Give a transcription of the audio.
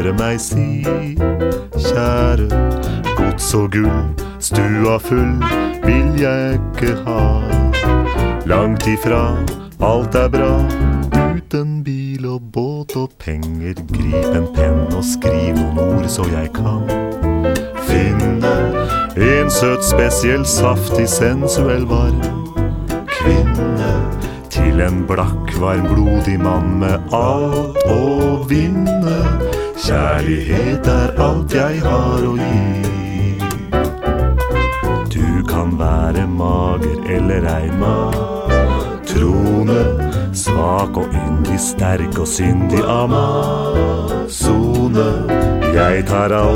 høre meg si: kjære, gods og gull, stua full vil jeg ikke ha. Langt ifra, alt bra, uten bil og båt og penger. Grip en penn og skriv noen ord så jeg kan finne en søt, spesiell, saftig, sensuell, varm kvinne. Til en blakk, varm, blodig mann med alt å vinne. Kjærlighet alt jeg har å gi. Du kan være mager eller ei matrone, svak og yndig, sterk og syndig amazone. Jeg tar alt